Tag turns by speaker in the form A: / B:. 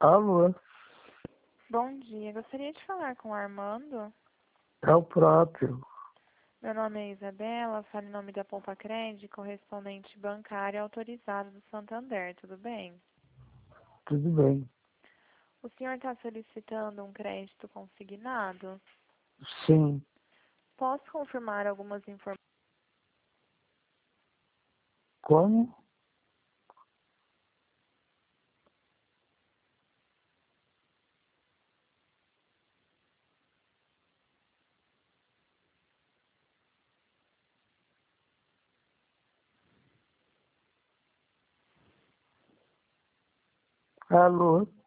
A: Alô,
B: Bom dia, gostaria de falar com o Armando.
A: é o próprio.
B: Meu nome é Isabela, falo em nome da Poupa Cred, correspondente bancário autorizado do Santander, tudo bem?
A: Tudo bem?
B: O senhor está solicitando um crédito consignado?
A: Sim.
B: Posso confirmar algumas informações?
A: Como? Alô,